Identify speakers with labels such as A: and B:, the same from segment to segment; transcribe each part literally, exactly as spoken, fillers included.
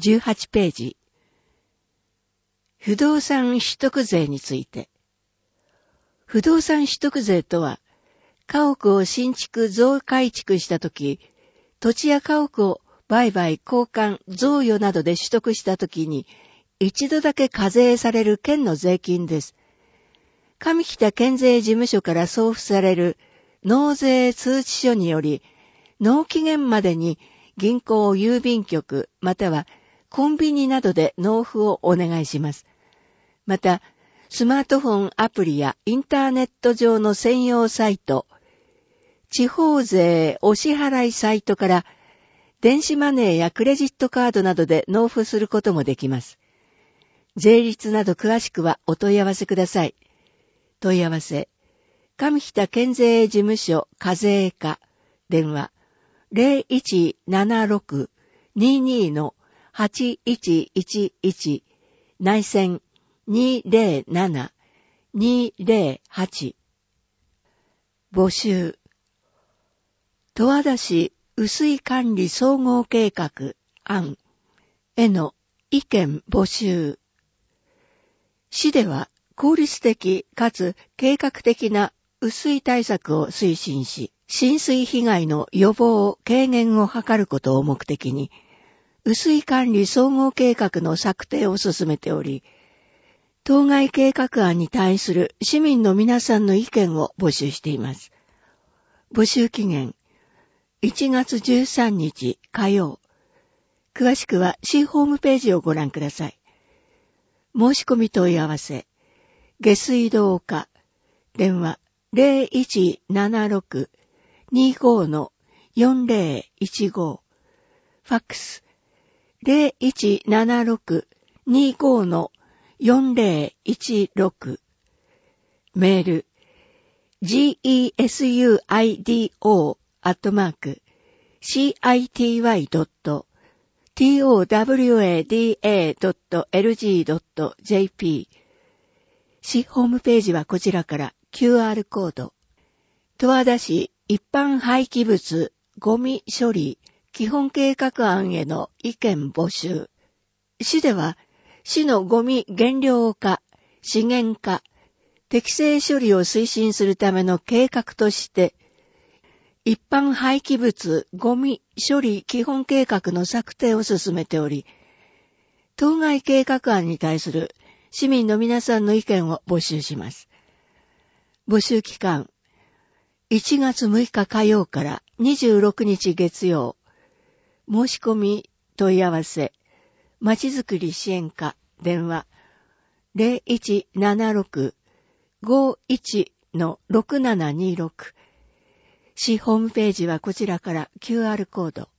A: じゅうはちページ。不動産取得税について。不動産取得税とは、家屋を新築増改築したとき、土地や家屋を売買、交換、贈与などで取得したときに、一度だけ課税される県の税金です。上北県税事務所から送付される納税通知書により、納期限までに銀行、郵便局、またはコンビニなどで納付をお願いします。また、スマートフォンアプリやインターネット上の専用サイト、地方税お支払いサイトから電子マネーやクレジットカードなどで納付することもできます。税率など詳しくはお問い合わせください。問い合わせ、上北県税事務所課税課、電話 ゼロいちななろく にに はちいちいちいち 内線 にゼロなな にゼロはち。募集。十和田市雨水管理総合計画案への意見募集。市では効率的かつ計画的な雨水対策を推進し、浸水被害の予防、軽減を図ることを目的に、雨水管理総合計画の策定を進めており、当該計画案に対する市民の皆さんの意見を募集しています。募集期限、いちがつじゅうさんにち火曜。詳しくは市ホームページをご覧ください。申し込み問い合わせ、下水道課、電話 ゼロいちななろく にご よんゼロいちご、ファックス ゼロいちななろく にご よんゼロいちろく、メール ジーイーエスユーアイディーオー アットマーク シーアイティーワイ ドット トワダドット エルジー ドット ジェーピー。市ホームページはこちらから キューアール コード。十和田市一般廃棄物ゴミ処理基本計画案への意見募集。市では市のゴミ減量化、資源化、適正処理を推進するための計画として、一般廃棄物ゴミ処理基本計画の策定を進めており、当該計画案に対する市民の皆さんの意見を募集します。募集期間、いちがつむいか火曜からにじゅうろくにち月曜。申し込み問い合わせ、まちづくり支援課、電話 ゼロいちななろく ごいち ろくななにろく。市ホームページはこちらから キューアール コード。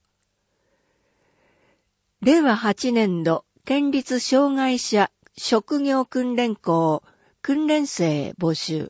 A: れいわはちねんど県立障害者職業訓練校訓練生募集。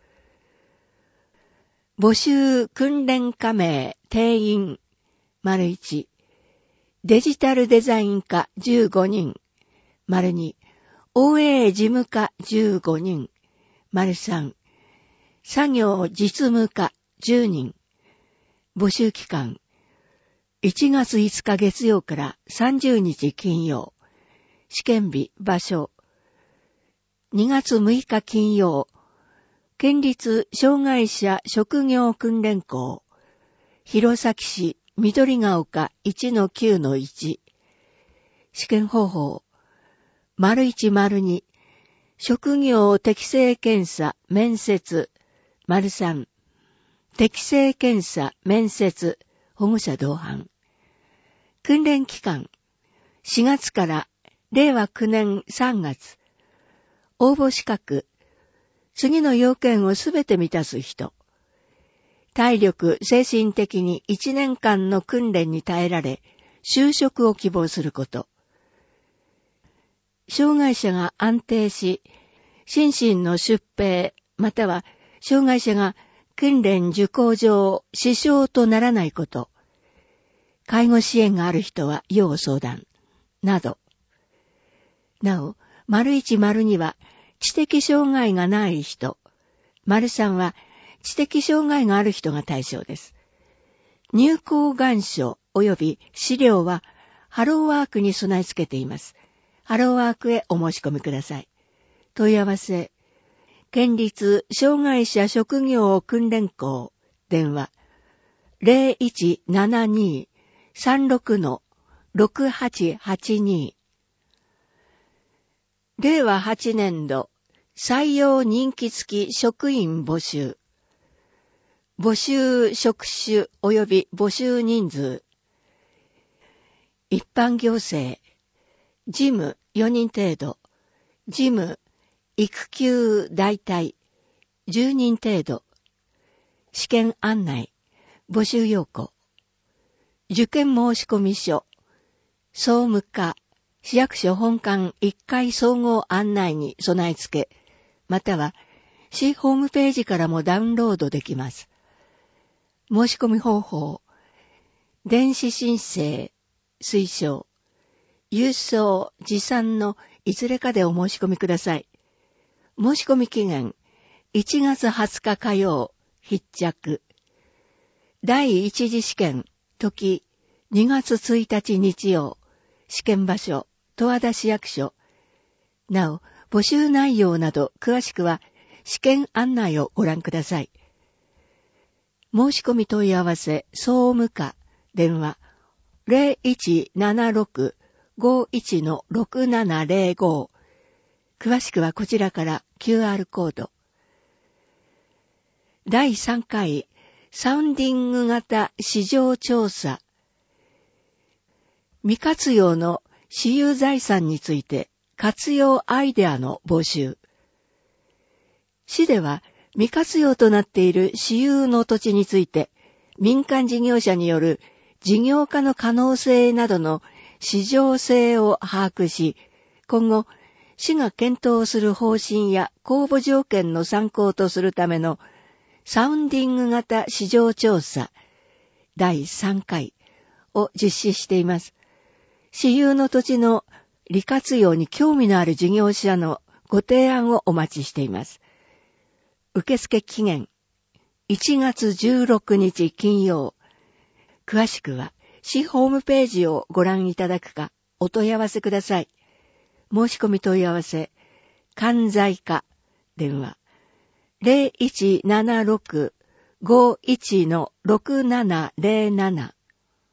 A: 募集訓練課名定員 いち、デジタルデザイン科じゅうごにん に、オーエー 事務課じゅうごにん さん、作業実務課じゅうにん。募集期間、いちがついつか月曜からさんじゅうにち金曜。試験日、場所。にがつむいか金曜。県立障害者職業訓練校。弘前市緑が丘 いちのきゅうのいち。試験方法。丸いち丸に。職業適正検査面接。丸さん。適正検査面接。保護者同伴。訓練期間。しがつかられいわきゅうねんさんがつ。応募資格。次の要件をすべて満たす人。体力、精神的にいちねんかんの訓練に耐えられ、就職を希望すること。障害者が安定し、心身の出兵、または障害者が訓練受講上支障とならないこと。介護支援がある人は要相談。など。なお、丸いち丸には知的障害がない人。丸さんは知的障害がある人が対象です。入校願書及び資料はハローワークに備え付けています。ハローワークへお申し込みください。問い合わせ、県立障害者職業訓練校、電話、ゼロいちななに さんろく ろくはちはちに。れいわはちねんど、採用任期付き職員募集。募集職種及び募集人数。一般行政、事務よにん程度、事務、育休代替、じゅうにん程度、試験案内、募集要項、受験申込書、総務課、市役所本館いっかい総合案内に備え付け、または市ホームページからもダウンロードできます。申し込み方法、電子申請、推奨、郵送、持参のいずれかでお申し込みください。申し込み期限、いちがつはつか火曜、必着。第一次試験、時、にがつついたち日曜、試験場所、十和田市役所。なお、募集内容など詳しくは試験案内をご覧ください。申し込み問い合わせ、総務課、電話、ゼロいちななろく ごいち ろくななゼロご。詳しくはこちらから キューアール コード。だいさんかいサウンディング型市場調査。未活用の私有財産について活用アイデアの募集。市では未活用となっている私有の土地について民間事業者による事業化の可能性などの市場性を把握し、今後市が検討する方針や公募条件の参考とするためのサウンディング型市場調査だいさんかいを実施しています。私有の土地の利活用に興味のある事業者のご提案をお待ちしています。受付期限いちがつじゅうろくにち金曜。詳しくは市ホームページをご覧いただくかお問い合わせください。申し込み問い合わせ、関西課、電話、ゼロいちななろく ごいち ろくななゼロなな。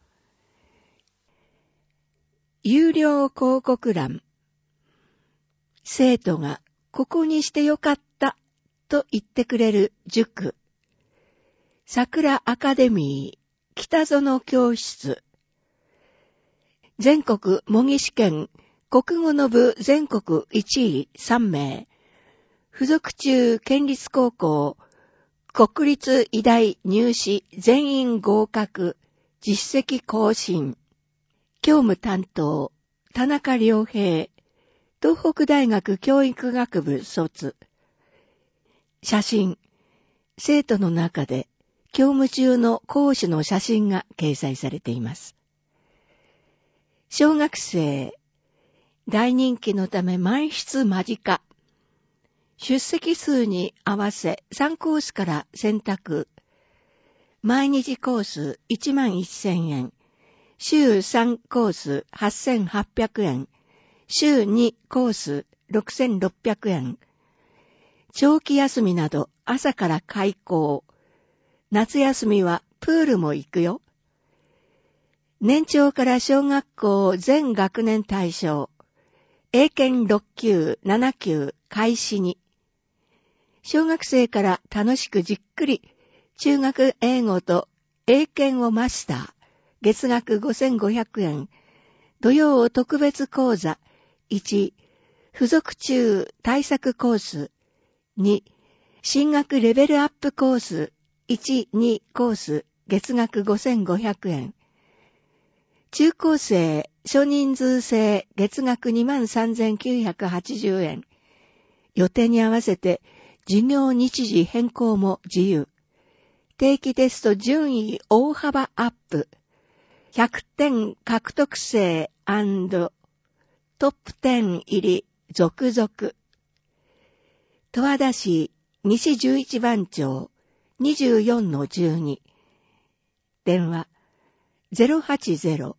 A: 有料広告欄。生徒がここにしてよかったと言ってくれる塾。桜アカデミー北園教室。全国模擬試験国語の部全国いちいさんめい。附属中県立高校国立医大入試全員合格実績更新。教務担当、田中良平、東北大学教育学部卒。写真、生徒の中で教務中の講師の写真が掲載されています。小学生、大人気のため満室間近。出席数に合わせさんコースから選択。毎日コースいちまんせんえん。週さんコースはっせんはっぴゃくえん。週にコースろくせんろっぴゃくえん。長期休みなど朝から開講。夏休みはプールも行くよ。年長から小学校全学年対象。英検ろっきゅう、ななきゅう開始に。小学生から楽しくじっくり中学英語と英検をマスター。月額ごせんごひゃくえん。土曜特別講座。いち、付属中対策コース。に、進学レベルアップコース。いち、にコース。月額ごせんごひゃくえん。中高生少人数制月額にまんさんぜんきゅうひゃくはちじゅうえん。予定に合わせて授業日時変更も自由。定期テスト順位大幅アップ。ひゃくてん獲得生&トップじゅう入り続々。十和田市西じゅういちばん町 にじゅうよんのじゅうに。電話 ゼロはちゼロ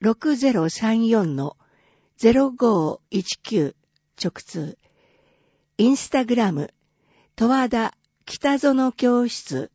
A: ろくゼロさんよんのゼロごいちきゅう直通。インスタグラム、十和田北園教室